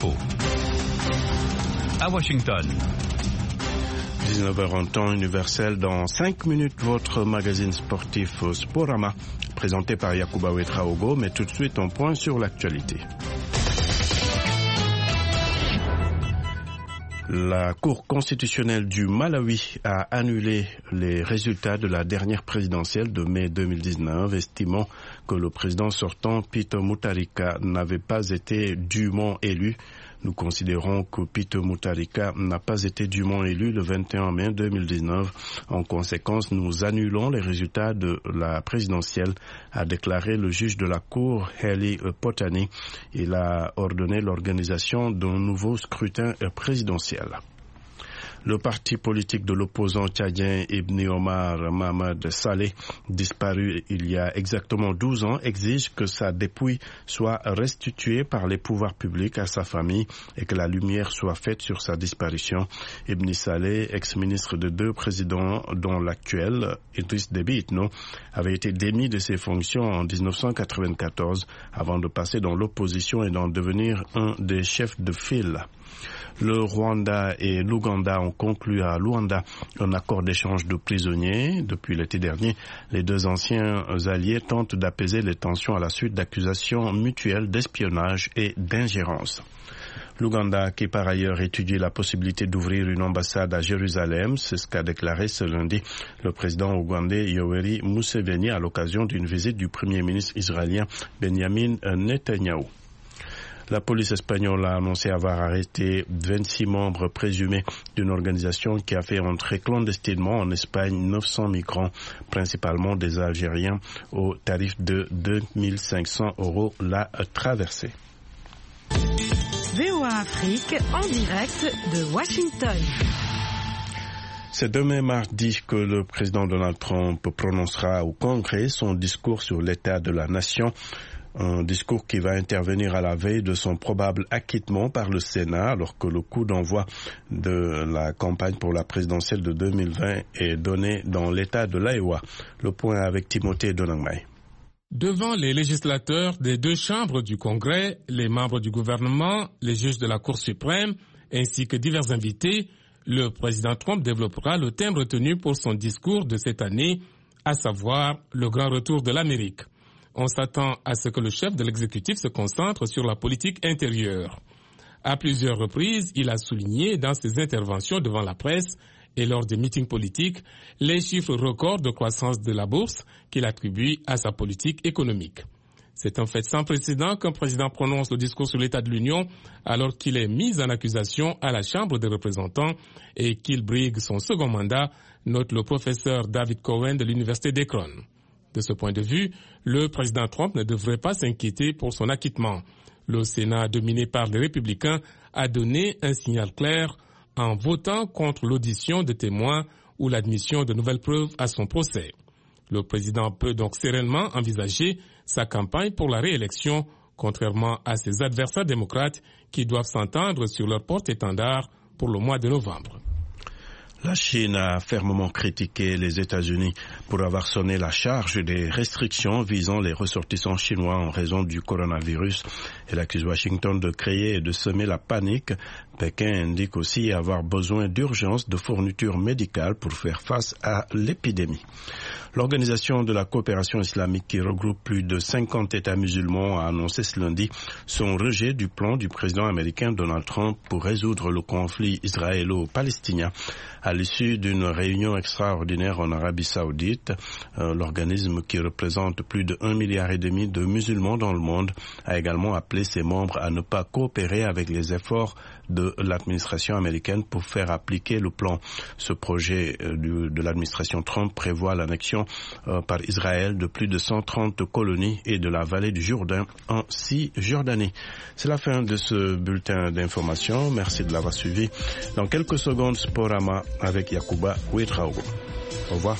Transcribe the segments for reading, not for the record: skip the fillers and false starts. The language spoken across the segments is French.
À Washington. 19h en temps universel. Dans 5 minutes, votre magazine sportif Sporama, présenté par Yacouba Ouedraogo, mais tout de suite un point sur l'actualité. La Cour constitutionnelle du Malawi a annulé les résultats de la dernière présidentielle de mai 2019, estimant que le président sortant, Peter Mutharika, n'avait pas été dûment élu. Nous considérons que Peter Mutharika n'a pas été dûment élu le 21 mai 2019. En conséquence, nous annulons les résultats de la présidentielle, a déclaré le juge de la Cour, Heli Potani. Il a ordonné l'organisation d'un nouveau scrutin présidentiel. Le parti politique de l'opposant tchadien Ibn Omar Mohamed Saleh, disparu il y a exactement 12 ans, exige que sa dépouille soit restituée par les pouvoirs publics à sa famille et que la lumière soit faite sur sa disparition. Ibn Saleh, ex-ministre de 2 présidents, dont l'actuel, Idriss Déby Itno, avait été démis de ses fonctions en 1994 avant de passer dans l'opposition et d'en devenir un des chefs de file. Le Rwanda et l'Ouganda ont conclu à Luanda un accord d'échange de prisonniers. Depuis l'été dernier, les deux anciens alliés tentent d'apaiser les tensions à la suite d'accusations mutuelles d'espionnage et d'ingérence. L'Ouganda, qui par ailleurs étudie la possibilité d'ouvrir une ambassade à Jérusalem, c'est ce qu'a déclaré ce lundi le président ougandais Yoweri Museveni à l'occasion d'une visite du premier ministre israélien Benjamin Netanyahou. La police espagnole a annoncé avoir arrêté 26 membres présumés d'une organisation qui a fait entrer clandestinement en Espagne 900 migrants, principalement des Algériens, au tarif de 2500 € la traversée. VOA Afrique en direct de Washington. C'est demain mardi que le président Donald Trump prononcera au Congrès son discours sur l'état de la nation. Un discours qui va intervenir à la veille de son probable acquittement par le Sénat, alors que le coup d'envoi de la campagne pour la présidentielle de 2020 est donné dans l'État de l'Iowa. Le point avec Timothée Donangmai. Devant les législateurs des 2 chambres du Congrès, les membres du gouvernement, les juges de la Cour suprême, ainsi que divers invités, le président Trump développera le thème retenu pour son discours de cette année, à savoir le grand retour de l'Amérique. On s'attend à ce que le chef de l'exécutif se concentre sur la politique intérieure. À plusieurs reprises, il a souligné dans ses interventions devant la presse et lors des meetings politiques les chiffres records de croissance de la bourse qu'il attribue à sa politique économique. C'est un fait sans précédent qu'un président prononce le discours sur l'état de l'Union alors qu'il est mis en accusation à la Chambre des représentants et qu'il brigue son second mandat, note le professeur David Cohen de l'Université d'Akron. De ce point de vue, le président Trump ne devrait pas s'inquiéter pour son acquittement. Le Sénat, dominé par les républicains, a donné un signal clair en votant contre l'audition de témoins ou l'admission de nouvelles preuves à son procès. Le président peut donc sereinement envisager sa campagne pour la réélection, contrairement à ses adversaires démocrates qui doivent s'entendre sur leur porte-étendard pour le mois de novembre. La Chine a fermement critiqué les États-Unis pour avoir sonné la charge des restrictions visant les ressortissants chinois en raison du coronavirus. Elle accuse Washington de créer et de semer la panique. Pékin indique aussi avoir besoin d'urgence de fournitures médicales pour faire face à l'épidémie. L'Organisation de la coopération islamique, qui regroupe plus de 50 États musulmans, a annoncé ce lundi son rejet du plan du président américain Donald Trump pour résoudre le conflit israélo-palestinien. À l'issue d'une réunion extraordinaire en Arabie Saoudite, l'organisme, qui représente plus de 1,5 milliard de musulmans dans le monde, a également appelé ses membres à ne pas coopérer avec les efforts de l'administration américaine pour faire appliquer le plan. Ce projet de l'administration Trump prévoit l'annexion par Israël de plus de 130 colonies et de la vallée du Jourdain en Cisjordanie. C'est la fin de ce bulletin d'information. Merci de l'avoir suivi. Dans quelques secondes, Sporama avec Yacouba Ouedraogo. Au revoir.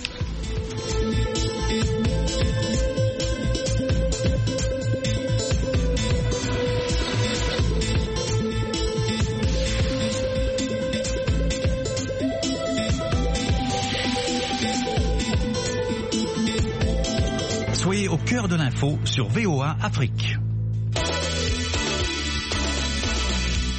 Soyez au cœur de l'info sur VOA Afrique.